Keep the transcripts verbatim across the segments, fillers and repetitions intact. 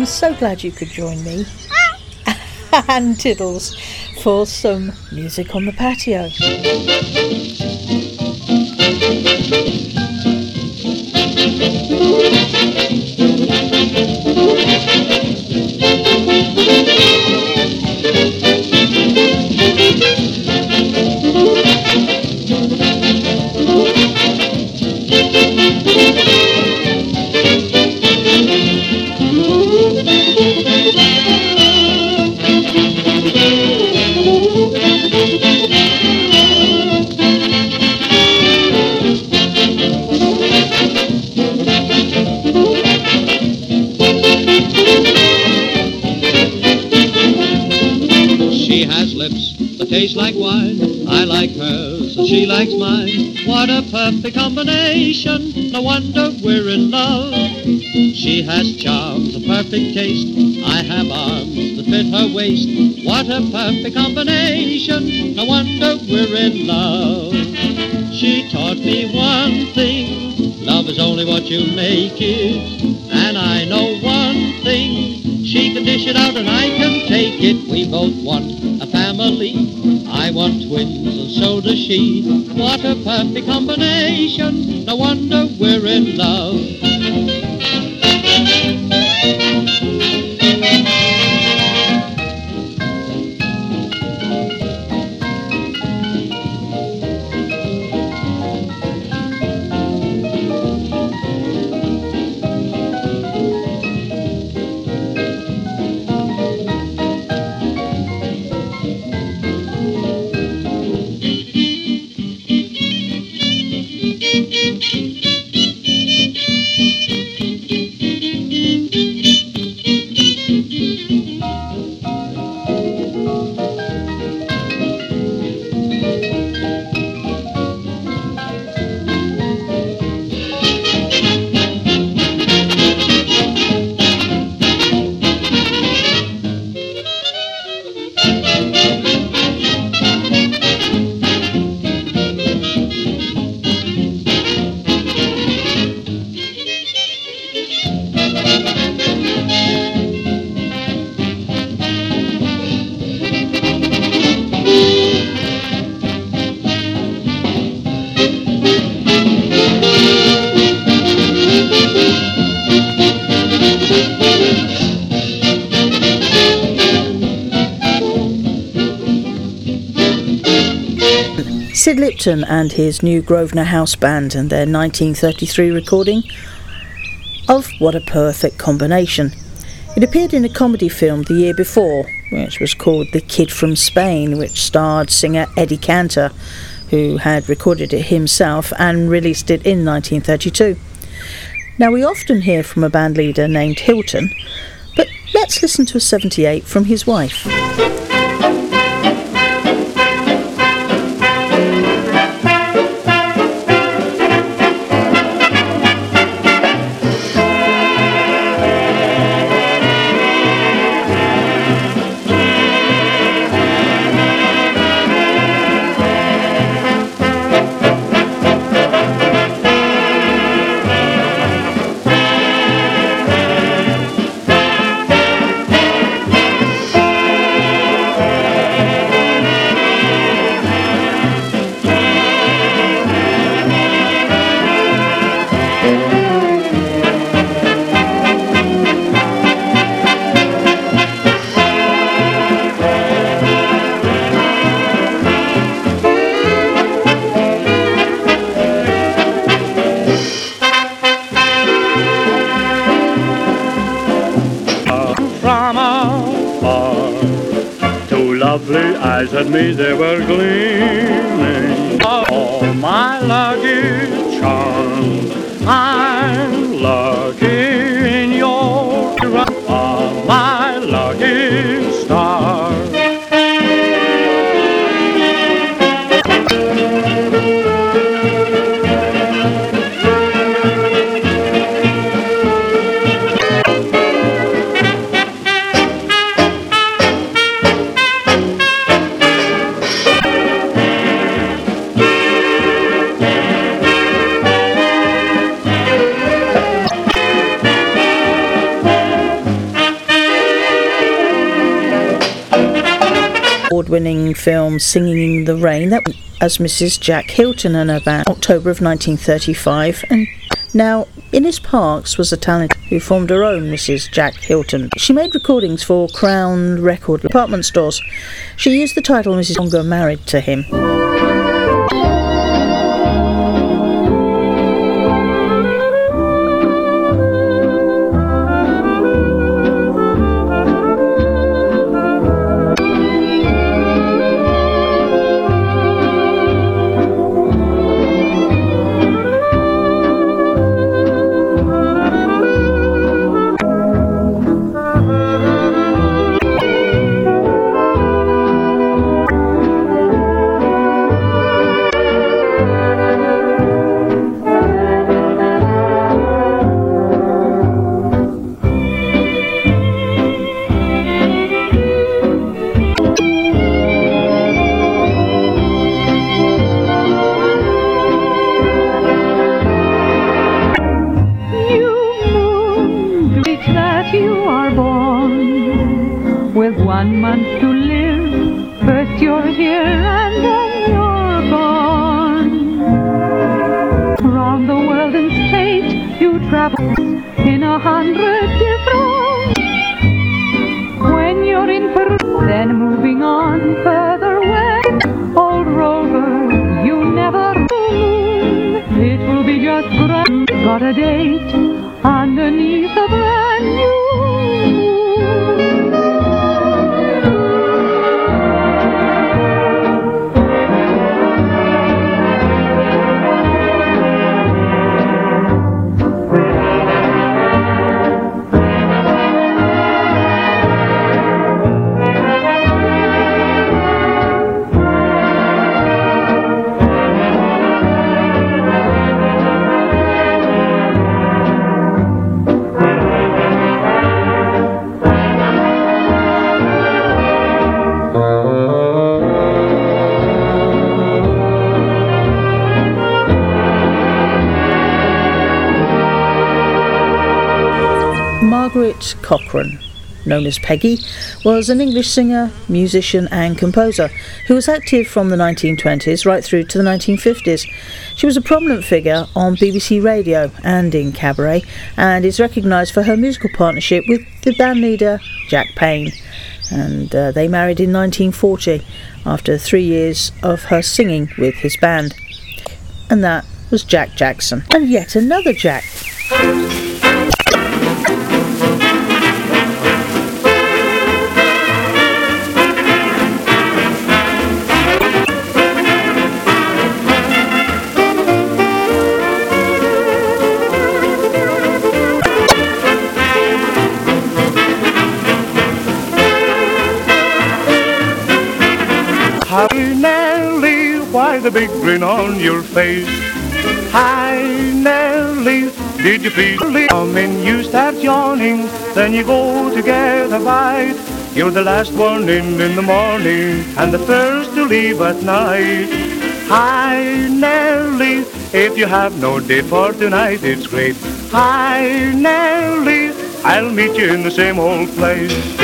I'm so glad you could join me and Tiddles for some music on the patio. She has lips that taste like wine. I like hers and she likes mine. What a perfect combination. No wonder we're in love. She has charms, a perfect taste. I have arms that fit her waist. What a perfect combination. No wonder we're in love. She taught me one thing. Love is only what you make it. And I know one thing. She can dish it out and I can take it. We both want a family. I want twins and so does she. What a perfect combination. No wonder we're in love. Sid Lipton and his new Grosvenor House Band and their nineteen thirty-three recording of What a Perfect Combination. It appeared in a comedy film the year before, which was called The Kid from Spain, which starred singer Eddie Cantor, who had recorded it himself and released it in nineteen thirty-two. Now, we often hear from a band leader named Hilton, but let's listen to a seventy-eight from his wife. Lovely eyes at me they were gleaming. All my lucky charms, I'm lucky in your all my lucky stars. award-winning film Singing in the Rain, that was as Missus Jack Hilton and her band, October of nineteen thirty-five. And now, Innes Parks was a talent who formed her own Missus Jack Hilton. She made recordings for Crown Record department stores. She used the title Missus Longer Married to him. One month to live, first you're here and then you're gone. Round the world in state you travel in a hundred different. When you're in Peru, then moving on further west. Old rover, you never moon. It will be just grand. Got a date underneath a brand new moon. Margaret Cochrane, known as Peggy, was an English singer, musician and composer who was active from the nineteen twenties right through to the nineteen fifties. She was a prominent figure on B B C Radio and in cabaret, and is recognised for her musical partnership with the bandleader Jack Payne. And uh, they married in nineteen forty after three years of her singing with his band. And that was Jack Jackson. And yet another Jack. Hi Nelly, why the big grin on your face? Hi Nelly, did you please come in? You start yawning, then you go to get a bite. You're the last one in in the morning and the first to leave at night. Hi Nelly, if you have no day for tonight, it's great. Hi Nelly, I'll meet you in the same old place.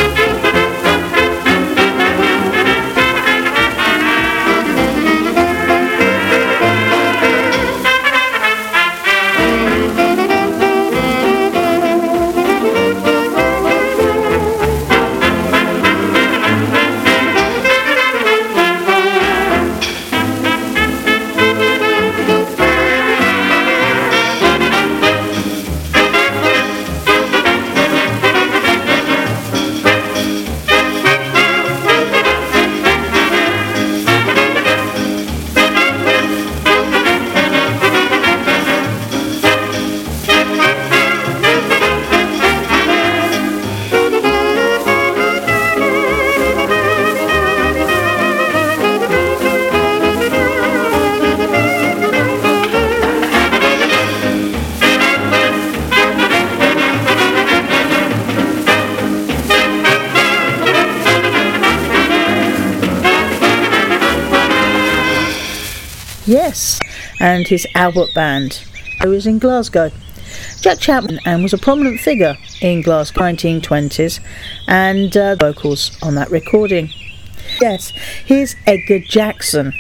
Yes, and his Albert Band, who was in Glasgow. Jack Chapman and was a prominent figure in Glasgow nineteen twenties, and uh, vocals on that recording. Yes, here's Edgar Jackson.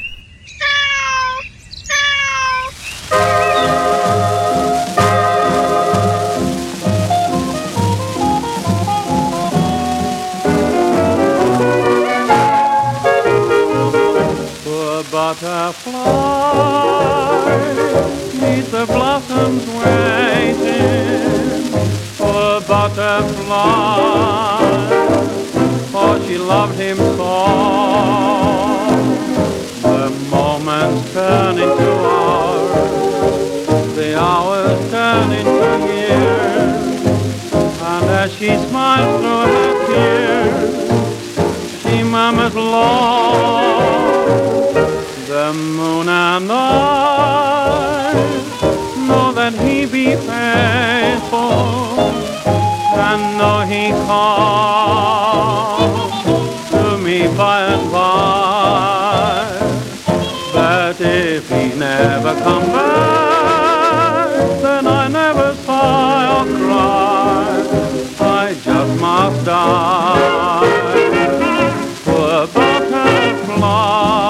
Poor butterfly neath the blossoms waiting. Poor butterfly, for she loved him so. The moments turn into hours, the hours turn into years, and as she smiles through her tears, she murmurs, Lord, the moon and I know that he be faithful, and know he comes to me by and by. But if he never come back, then I never sigh or cry, I just must die. Poor butterfly.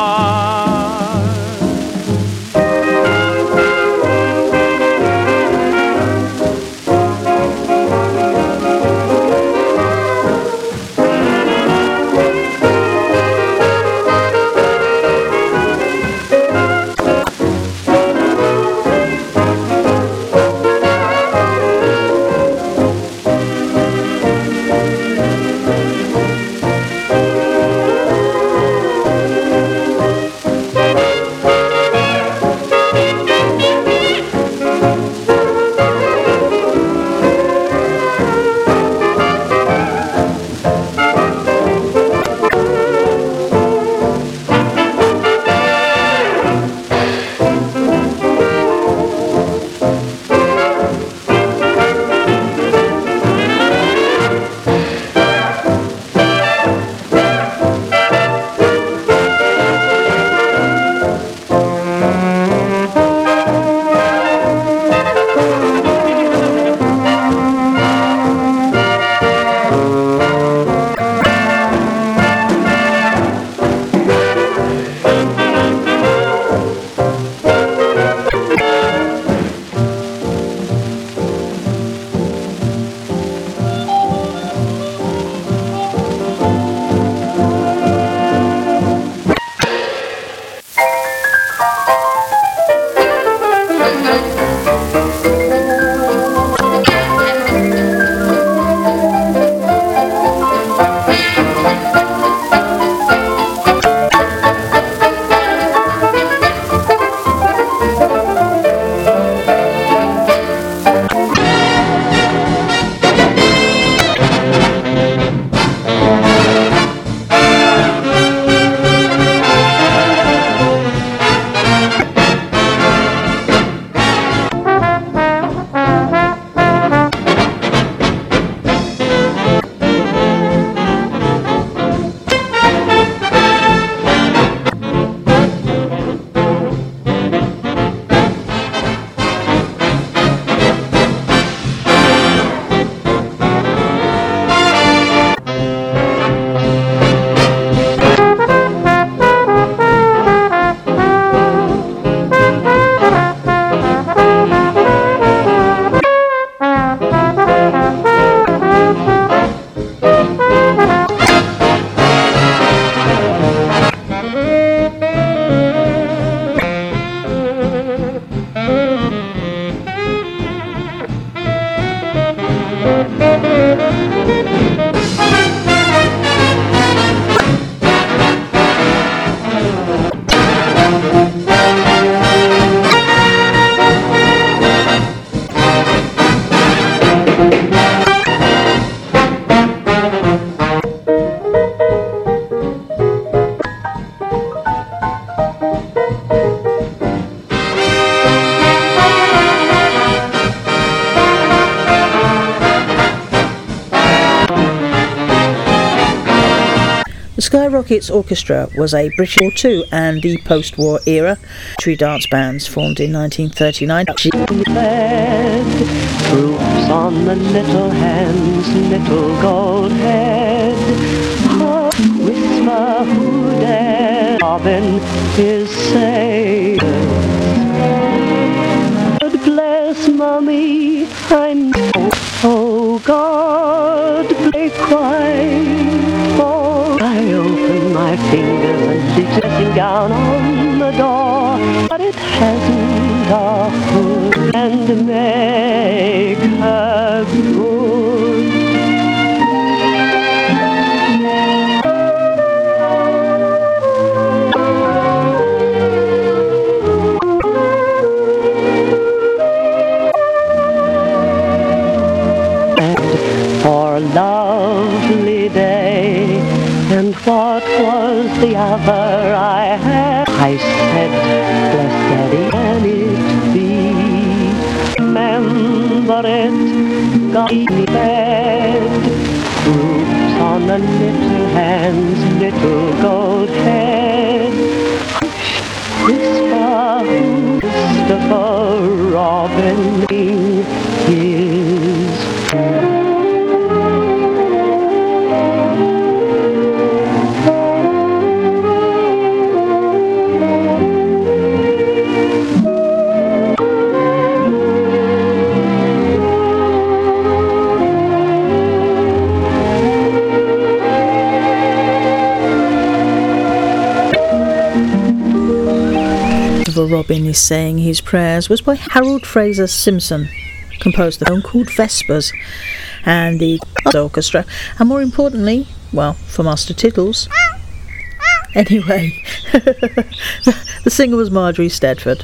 The Skyrockets Orchestra was a British War Two and the post-war era tree dance bands formed in nineteen thirty-nine. Red, drops on the little hands, little gold head. Oh, whisper who robin is saying. God bless Mommy, I know. Oh God, they cry. Oh, I open my fingers and sitting down on the door, but it hasn't a hood and make her good. For a lovely day, and what was the other I had? I said, bless Daddy, can it be? Remember it, got me bed. Groups on the little hands, little gold head. Whisper, Christopher Robin is. Robin is saying his prayers was by Harold Fraser Simpson, composed the film called Vespers, and the orchestra, and more importantly, well, for Master Tiddles. Anyway, the, the singer was Marjorie Stedford.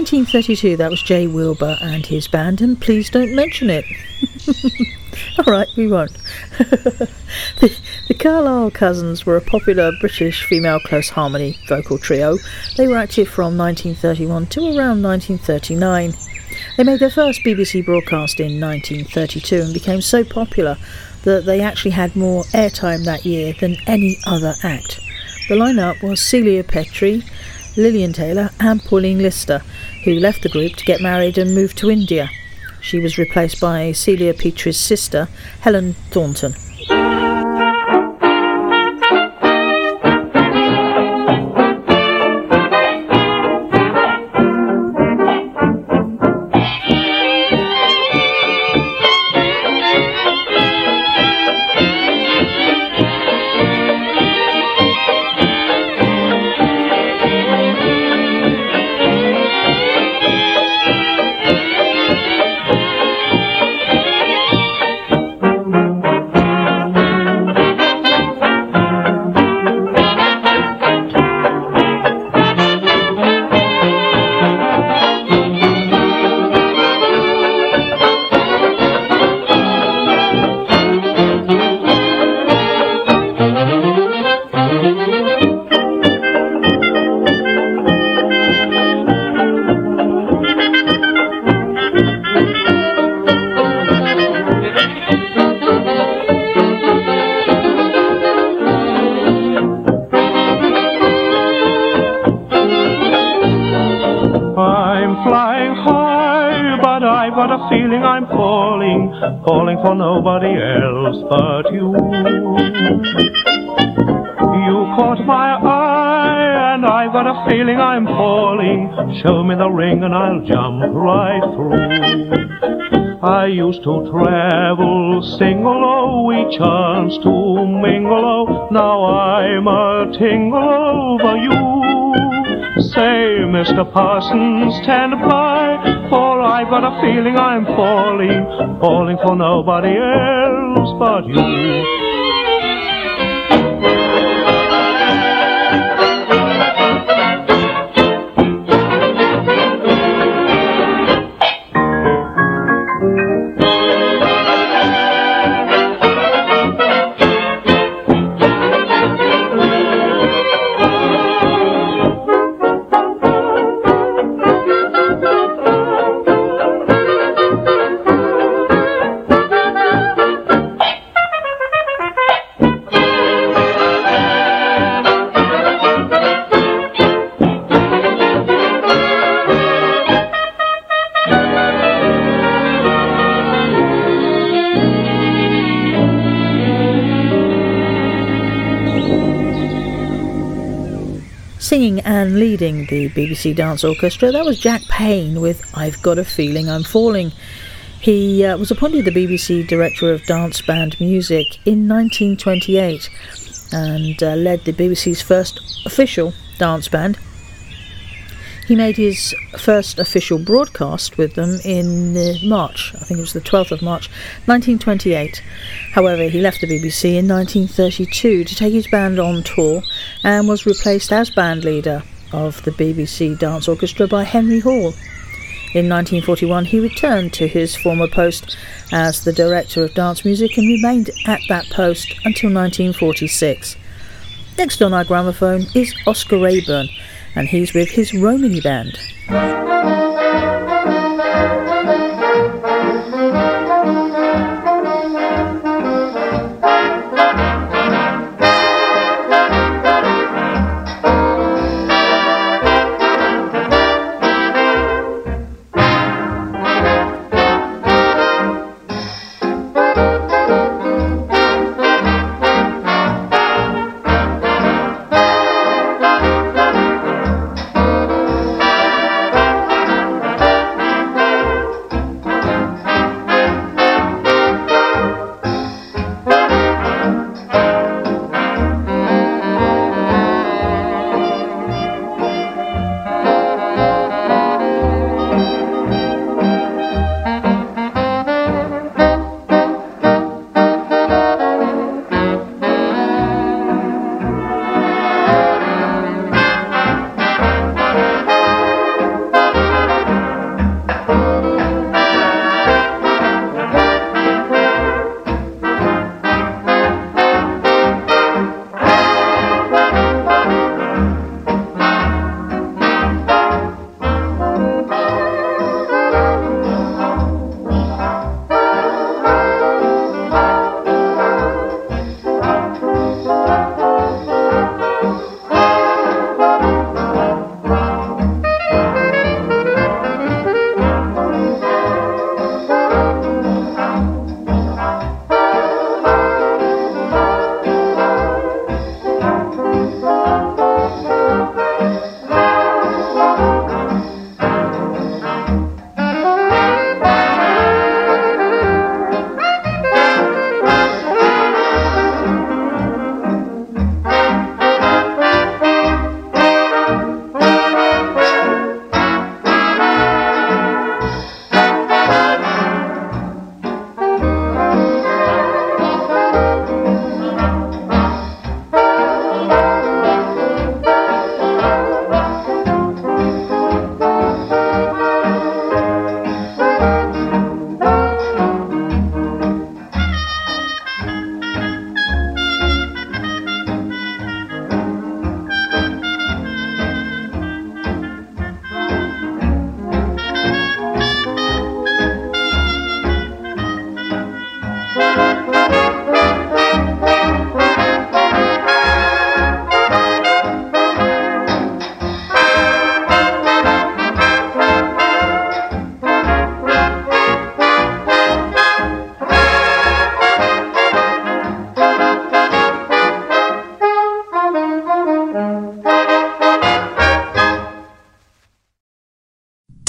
nineteen thirty-two, that was Jay Wilbur and his band, and Please Don't Mention It. Alright, we won't. the, the Carlisle Cousins were a popular British female close harmony vocal trio. They were active from nineteen thirty-one to around nineteen thirty-nine. They made their first B B C broadcast in nineteen thirty-two and became so popular that they actually had more airtime that year than any other act. The lineup was Celia Petrie, Lillian Taylor and Pauline Lister, who left the group to get married and moved to India. She was replaced by Celia Petrie's sister, Helen Thornton. Feeling I'm falling, falling for nobody else but you. You caught my eye and I've got a feeling I'm falling. Show me the ring and I'll jump right through. I used to travel single, oh, we chanced to mingle, oh, now I'm a tingle over you. Say, Mister Parsons, stand by, for I've got a feeling I'm falling, falling for nobody else but you. Singing and leading the B B C Dance Orchestra, that was Jack Payne with I've Got a Feeling I'm Falling. He uh, was appointed the B B C Director of Dance Band Music in nineteen twenty-eight and uh, led the B B C's first official dance band. He made his first official broadcast with them in uh, March, I think it was the twelfth of March, nineteen twenty-eight. However, he left the B B C in nineteen thirty-two to take his band on tour and was replaced as band leader of the B B C Dance Orchestra by Henry Hall. In nineteen forty-one, he returned to his former post as the Director of Dance Music and remained at that post until nineteen forty-six. Next on our gramophone is Oscar Rayburn, and he's with his Romany Band.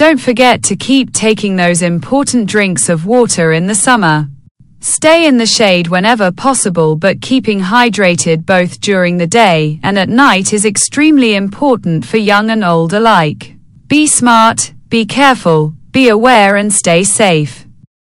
don't forget to keep taking those important drinks of water in the summer. Stay in the shade whenever possible, but keeping hydrated both during the day and at night is extremely important for young and old alike. Be smart, be careful, be aware and stay safe.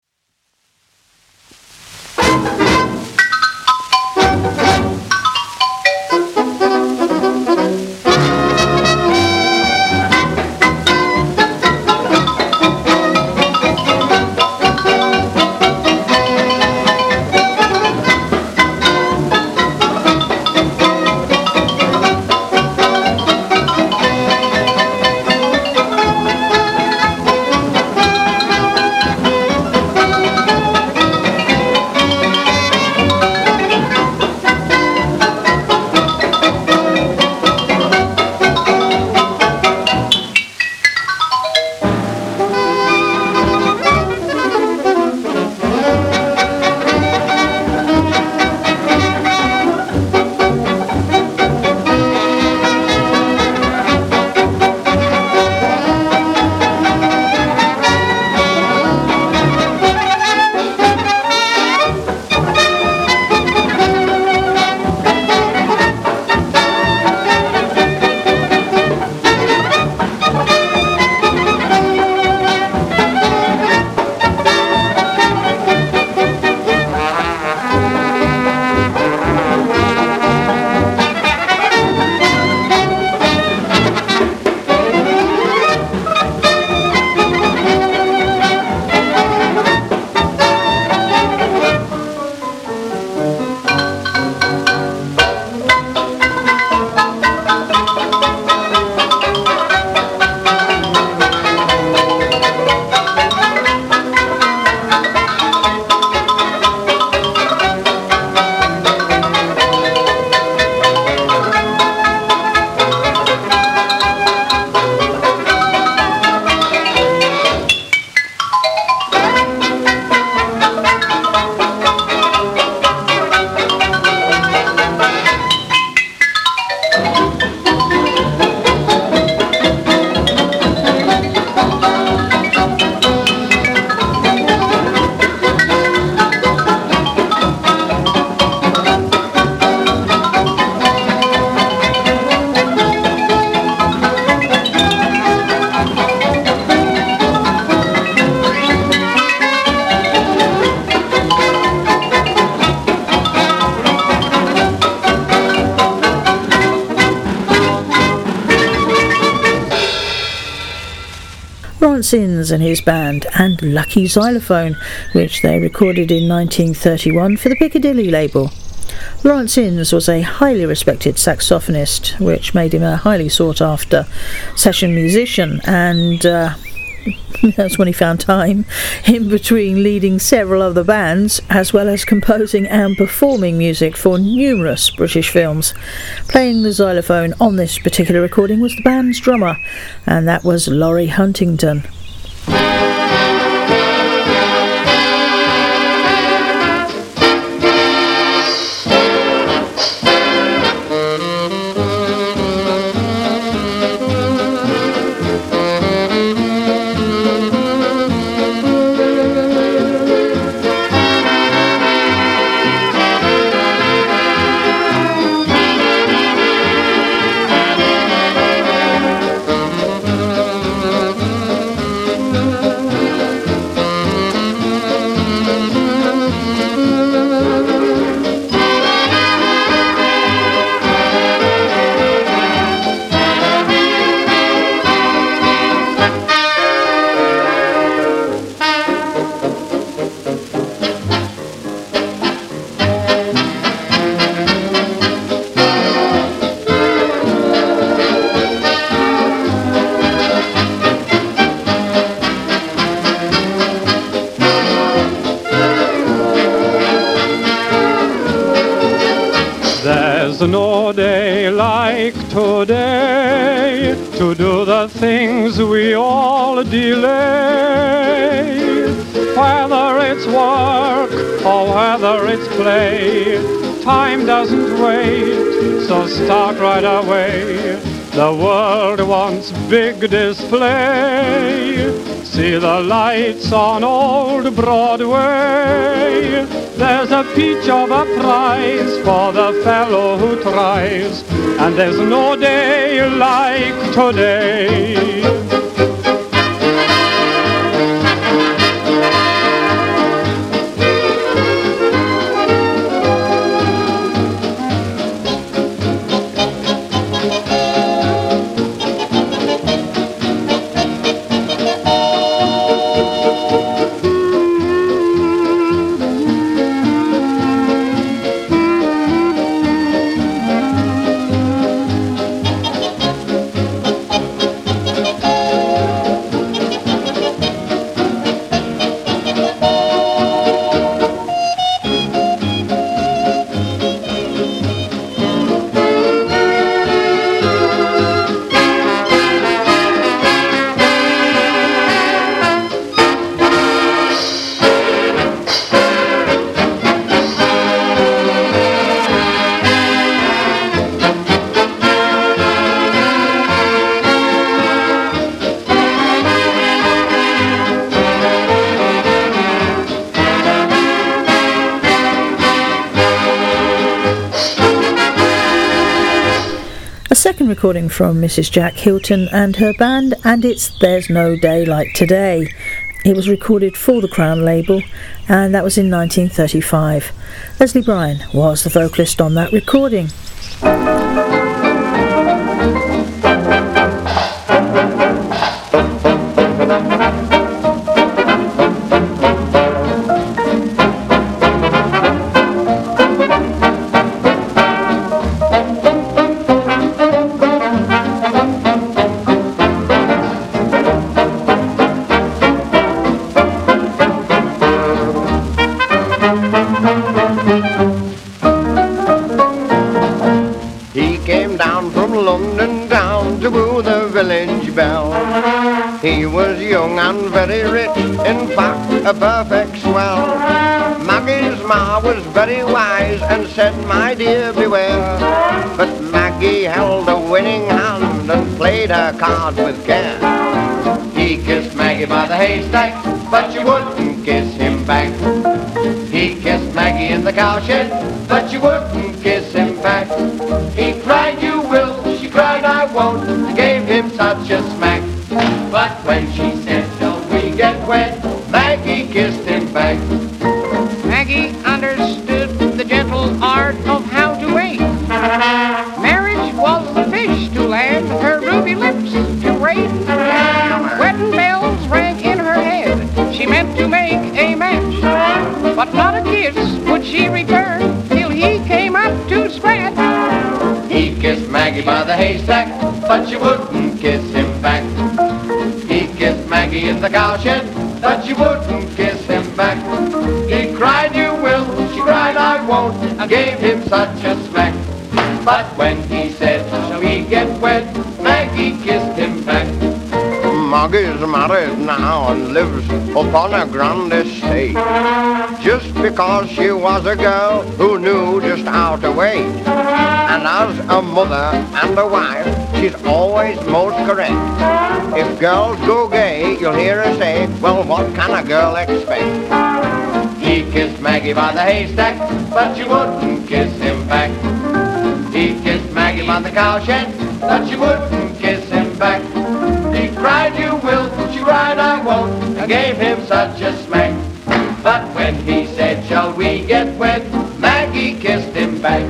Lawrence Innes and his band, and Lucky Xylophone, which they recorded in nineteen thirty-one for the Piccadilly label. Lawrence Innes was a highly respected saxophonist, which made him a highly sought-after session musician, and uh, that's when he found time in between leading several other bands, as well as composing and performing music for numerous British films. Playing the xylophone on this particular recording was the band's drummer, and that was Laurie Huntington. No day like today to do the things we all delay. Whether it's work or whether it's play, time doesn't wait, so start right away. The world wants big display. See the lights on old Broadway. There's a peach of a prize for the fellow who tries, and there's no day like today. Second recording from Missus Jack Hilton and her band, and it's There's No Day Like Today. It was recorded for the Crown label, and that was in nineteen thirty-five. Leslie Bryan was the vocalist on that recording. He was young and very rich, in fact a perfect swell. Maggie's ma was very wise and said, my dear, beware. But Maggie held a winning hand and played her card with care. He kissed Maggie by the haystack, but she wouldn't kiss him back. He kissed Maggie in the cowshed, but she wouldn't kiss him back. He cried, you will, she cried, I won't, gave him such a smack. But when she said, shall we get wed, Maggie kissed him back. Maggie understood the gentle art of how to wait. Marriage was the fish to land, her ruby lips to rate. Wedding bells rang in her head, she meant to make a match. But not a kiss would she return till he came up to scratch. He kissed Maggie by the haystack, but she wouldn't kiss him back. He kissed Maggie in the cowshed, but she wouldn't kiss him back. He cried, you will, she cried, I won't, and gave him such a smack. But when he said, shall we get wed, Maggie kissed him back. Maggie's married now and lives upon a grand estate, just because she was a girl who knew just how to wait. And as a mother and a wife, she's always most correct. If girls go gay, you'll hear her say, well, what can a girl expect? He kissed Maggie by the haystack, but she wouldn't kiss him back. He kissed Maggie by the cowshed, but she wouldn't kiss him back. He cried, you will, she cried, I won't, and gave him such a smack. But when he said, shall we get wed, Maggie kissed him back.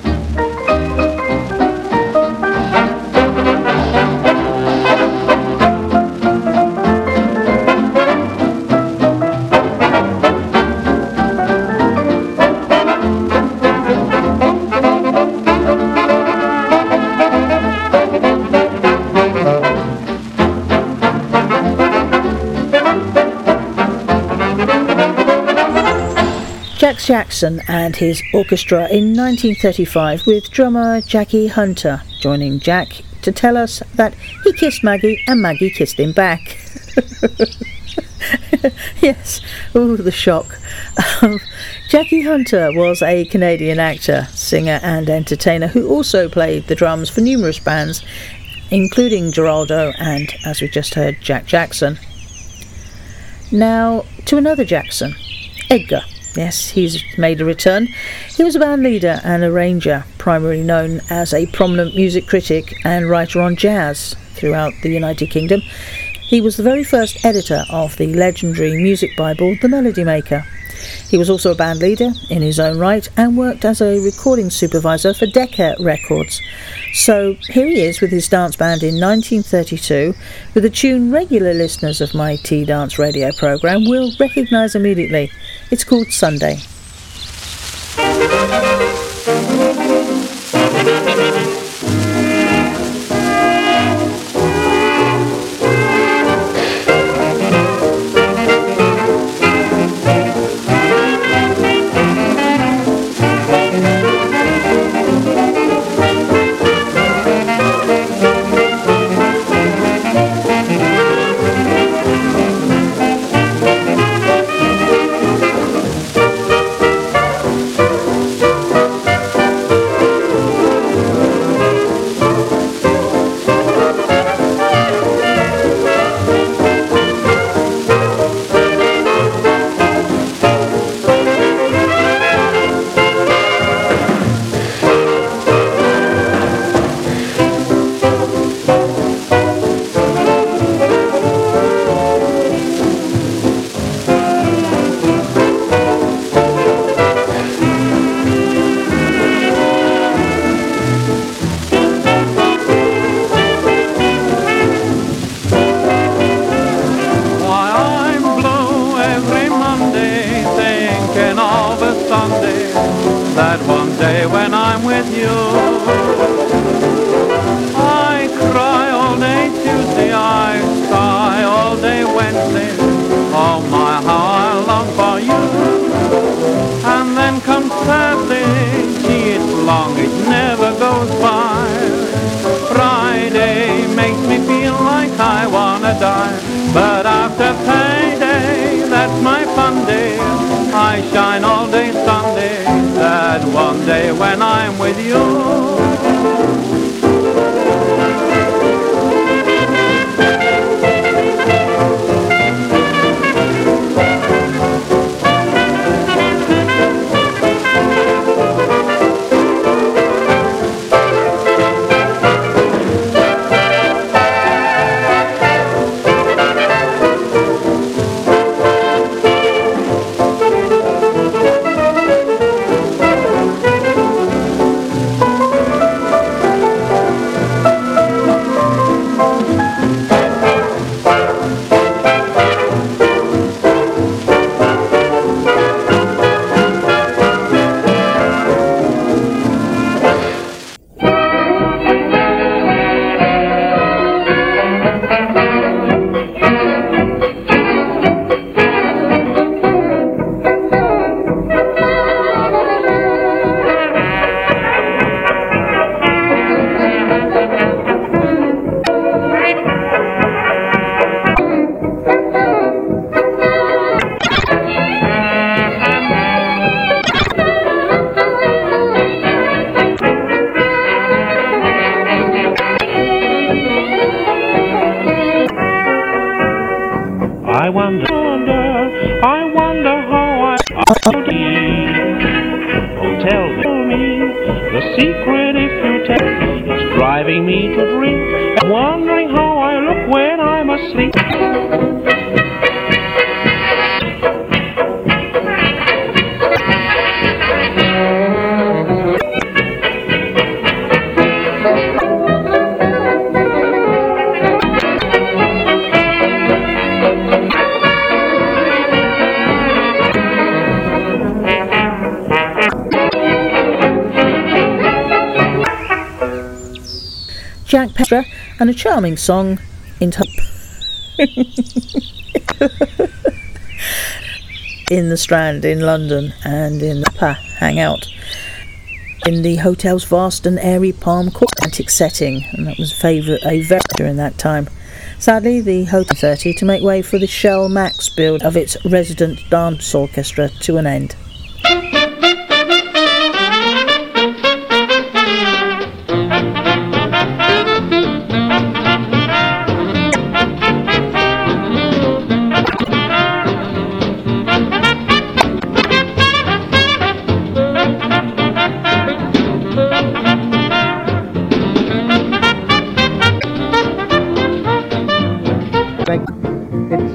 Jack Jackson and his orchestra in nineteen thirty-five, with drummer Jackie Hunter joining Jack to tell us that he kissed Maggie and Maggie kissed him back. Yes, ooh, the shock. Um, Jackie Hunter was a Canadian actor, singer and entertainer who also played the drums for numerous bands including Geraldo and, as we just heard, Jack Jackson. Now, to another Jackson, Edgar. Yes, he's made a return. He was a band leader and arranger, primarily known as a prominent music critic and writer on jazz throughout the United Kingdom. He was the very first editor of the legendary music bible, The Melody Maker. He was also a band leader in his own right and worked as a recording supervisor for Decca Records. So here he is with his dance band in nineteen thirty-two with a tune regular listeners of my T-Dance radio programme will recognise immediately. It's called Sunday. Jack Petra and a charming song in t- in the Strand in London and in the Pa hangout in the hotel's vast and airy palm court antique setting, and that was favourite a very during that time. Sadly, the Hotel thirty to make way for the Shell Max build of its resident dance orchestra to an end.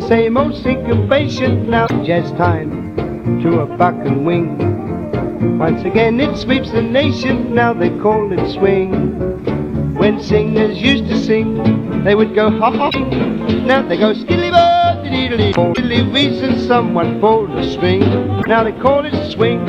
same old syncopation. Now jazz time to a buck and wing. Once again it sweeps the nation, now they call it swing. When singers used to sing, they would go ha ha. Now they go skilly boo diddly for silly reason someone pulled a string. Now they call it swing.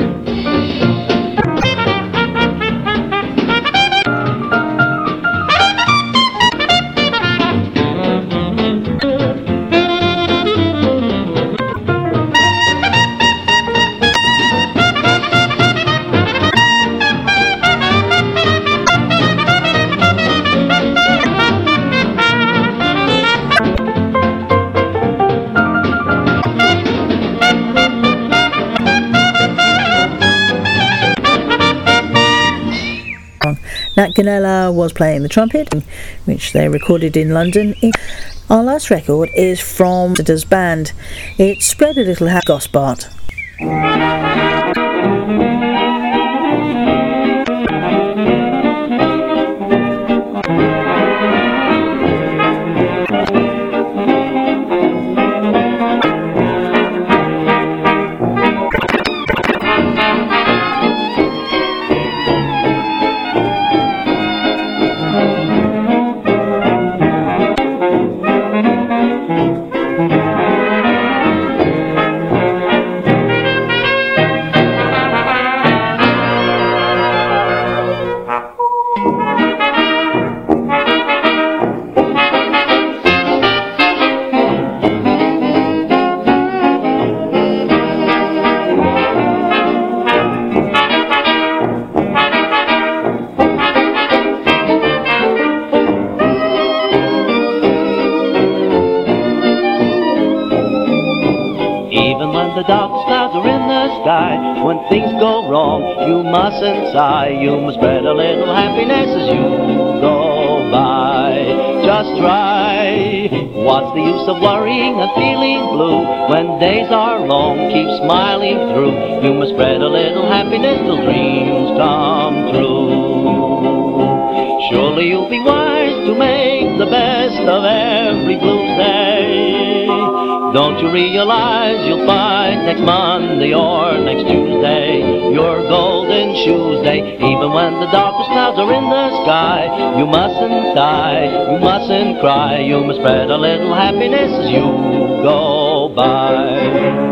Nat Ginella was playing the trumpet, which they recorded in London. Our last record is from Siddhar's band. It's Spread a Little Hat Gospart. You mustn't sigh, you must spread a little happiness as you go by. Just try. What's the use of worrying and feeling blue when days are long? Keep smiling through. You must spread a little happiness till dreams come true. Surely you'll be wise to make the best of every blues day. Don't you realize you'll find next Monday or next Tuesday your golden shoes day? Even when the darkest clouds are in the sky, you mustn't sigh, you mustn't cry. You must spread a little happiness as you go by.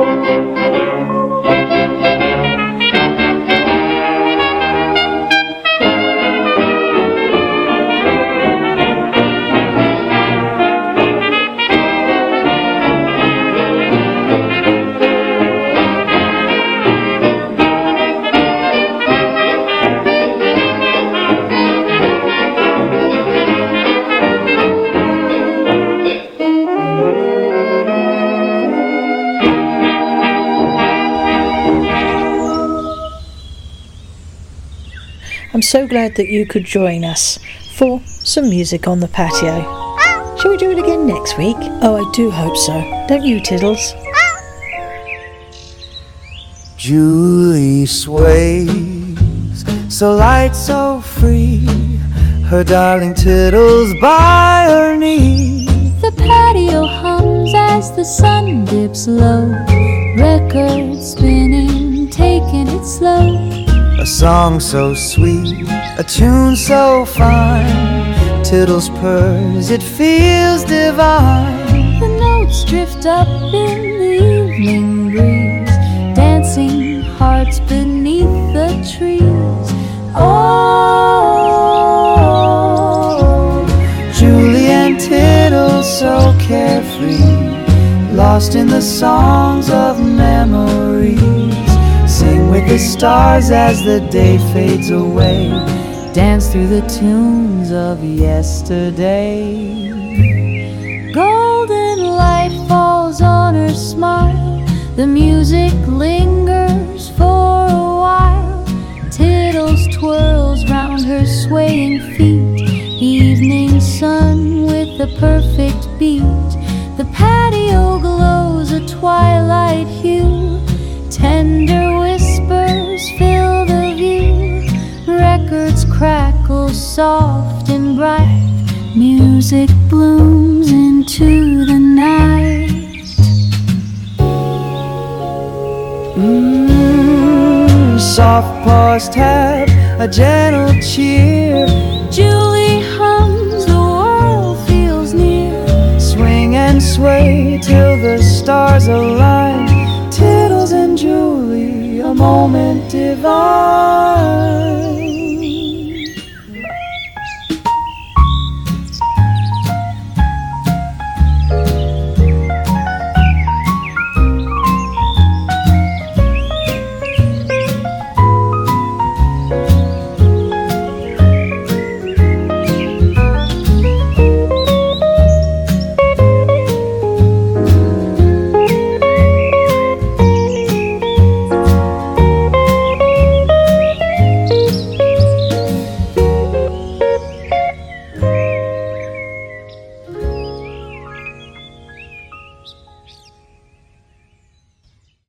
I'm so glad that you could join us for some music on the patio. Shall we do it again next week? Oh, I do hope so. Don't you, Tiddles? Julie sways, so light, so free, her darling Tiddles by her knee. The patio hums as the sun dips low, record spinning, taking it slow. A song so sweet, a tune so fine, Tiddles purrs, it feels divine. The notes drift up in the evening breeze, dancing hearts beneath the trees. Oh, Julie and Tiddles so carefree, lost in the songs of memories. Sing with the stars as the day fades away, dance through the tunes of yesterday. Golden light falls on her smile, the music lingers for a while. Tiddles twirls round her swaying feet, evening sun with the perfect beat. The patio glows a twilight hue, tender whispers fill the view. Records crackle soft and bright, music blooms into the night. soft paws tap a gentle cheer. Julie hums, the world feels near. Swing and sway till the stars align. Tiddles and Julie, a moment divine.